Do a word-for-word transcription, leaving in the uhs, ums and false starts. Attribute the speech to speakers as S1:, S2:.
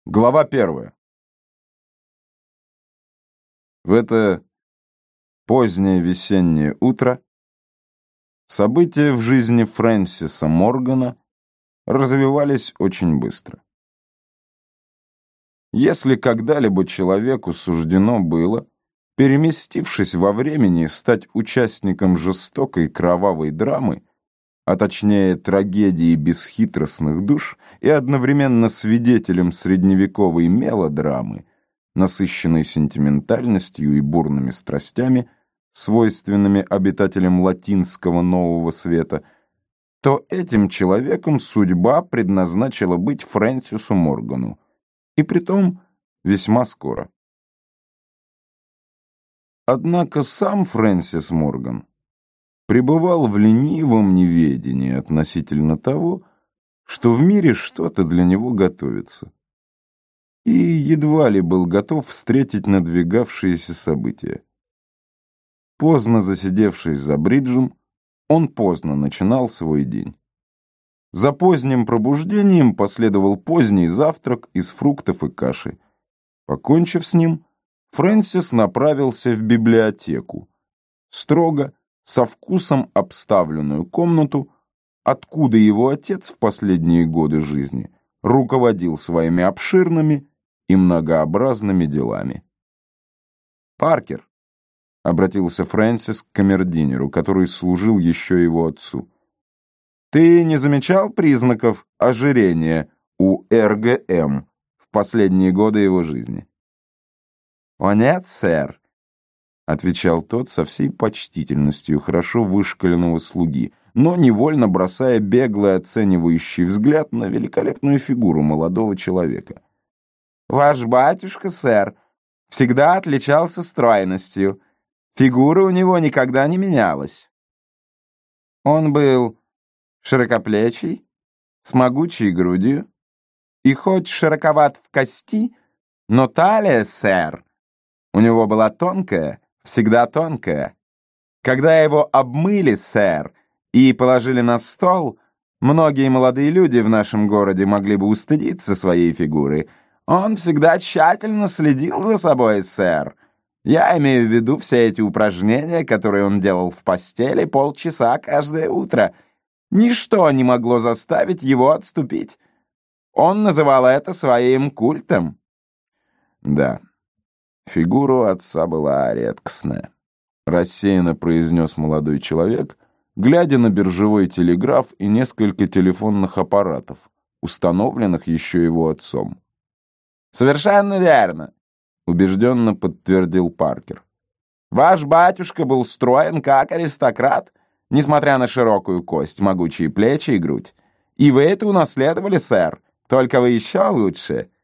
S1: Глава первая. В это позднее весеннее утро события в жизни Фрэнсиса Моргана развивались очень быстро. Если когда-либо человеку суждено было, переместившись во времени, стать участником жестокой кровавой драмы, а точнее трагедии бесхитростных душ, и одновременно свидетелем средневековой мелодрамы, насыщенной сентиментальностью и бурными страстями, свойственными обитателям латинского Нового Света, то этим человеком судьба предназначила быть Фрэнсису Моргану, и притом весьма скоро. Однако сам Фрэнсис Морган пребывал в ленивом неведении относительно того, что в мире что-то для него готовится, и едва ли был готов встретить надвигавшиеся события. Поздно засидевшись за бриджем, он поздно начинал свой день. За поздним пробуждением последовал поздний завтрак из фруктов и каши. Покончив с ним, Фрэнсис направился в библиотеку, строго, со вкусом обставленную комнату, откуда его отец в последние годы жизни руководил своими обширными и многообразными делами. «Паркер», — обратился Фрэнсис к камердинеру, который служил еще его отцу, — «ты не замечал признаков ожирения у эр гэ эм в последние годы его жизни?» «О нет, сэр», — отвечал тот со всей почтительностью хорошо вышкаленного слуги, но невольно бросая беглый оценивающий взгляд на великолепную фигуру молодого человека. «Ваш батюшка, сэр, всегда отличался стройностью. Фигура у него никогда не менялась. Он был широкоплечий, с могучей грудью, и хоть широковат в кости, но талия, сэр, у него была тонкая, всегда тонкая. Когда его обмыли, сэр, и положили на стол, многие молодые люди в нашем городе могли бы устыдиться своей фигуры. Он всегда тщательно следил за собой, сэр. Я имею в виду все эти упражнения, которые он делал в постели полчаса каждое утро. Ничто не могло заставить его отступить. Он называл это своим культом». «Да, фигура у отца была редкостная», — рассеянно произнес молодой человек, глядя на биржевой телеграф и несколько телефонных аппаратов, установленных еще его отцом. «Совершенно верно», — убежденно подтвердил Паркер. «Ваш батюшка был строен как аристократ, несмотря на широкую кость, могучие плечи и грудь. И вы это унаследовали, сэр, только вы еще лучше.